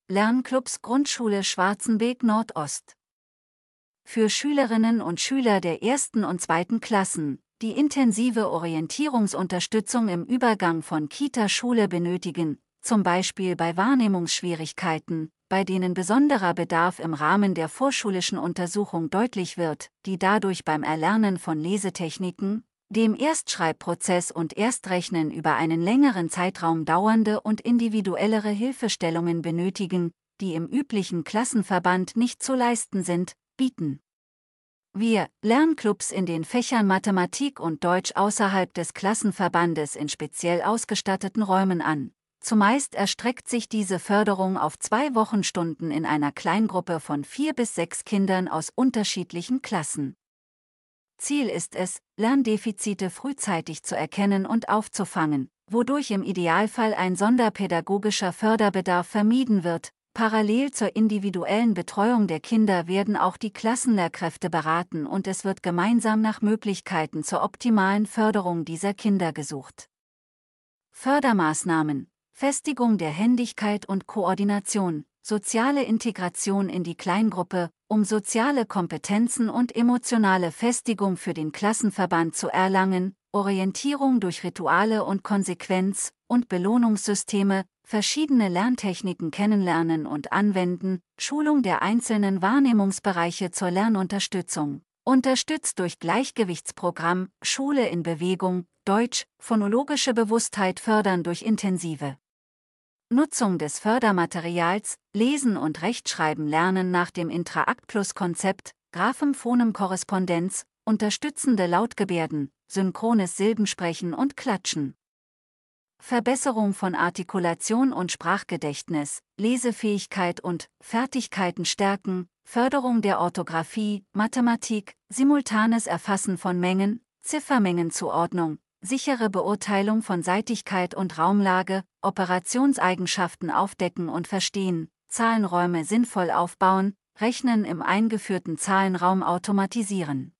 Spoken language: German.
Lernclubs Grundschule Schwarzenbeek Nordost. Für Schülerinnen und Schüler der 1. und 2. Klassen, die intensive Orientierungsunterstützung im Übergang von Kita-Schule benötigen, zum Beispiel bei Wahrnehmungsschwierigkeiten, bei denen besonderer Bedarf im Rahmen der vorschulischen Untersuchung deutlich wird, die dadurch beim Erlernen von Lesetechniken, dem Erstschreibprozess und Erstrechnen über einen längeren Zeitraum dauernde und individuellere Hilfestellungen benötigen, die im üblichen Klassenverband nicht zu leisten sind, bieten wir Lernclubs in den Fächern Mathematik und Deutsch außerhalb des Klassenverbandes in speziell ausgestatteten Räumen an. Zumeist erstreckt sich diese Förderung auf 2 Wochenstunden in einer Kleingruppe von 4 bis 6 Kindern aus unterschiedlichen Klassen. Ziel ist es, Lerndefizite frühzeitig zu erkennen und aufzufangen, wodurch im Idealfall ein sonderpädagogischer Förderbedarf vermieden wird. Parallel zur individuellen Betreuung der Kinder werden auch die Klassenlehrkräfte beraten und es wird gemeinsam nach Möglichkeiten zur optimalen Förderung dieser Kinder gesucht. Fördermaßnahmen: Festigung der Händigkeit und Koordination, soziale Integration in die Kleingruppe, um soziale Kompetenzen und emotionale Festigung für den Klassenverband zu erlangen, Orientierung durch Rituale und Konsequenz- und Belohnungssysteme, verschiedene Lerntechniken kennenlernen und anwenden, Schulung der einzelnen Wahrnehmungsbereiche zur Lernunterstützung, unterstützt durch Gleichgewichtsprogramm, Schule in Bewegung, Deutsch, phonologische Bewusstheit fördern durch intensive Nutzung des Fördermaterials, Lesen und Rechtschreiben lernen nach dem Intra-Act-Plus-Konzept, Graphem-Phonem-Korrespondenz, unterstützende Lautgebärden, synchrones Silbensprechen und Klatschen. Verbesserung von Artikulation und Sprachgedächtnis, Lesefähigkeit und Fertigkeiten stärken, Förderung der Orthographie, Mathematik, simultanes Erfassen von Mengen, Ziffermengenzuordnung, sichere Beurteilung von Seitigkeit und Raumlage, Operationseigenschaften aufdecken und verstehen, Zahlenräume sinnvoll aufbauen, Rechnen im eingeführten Zahlenraum automatisieren.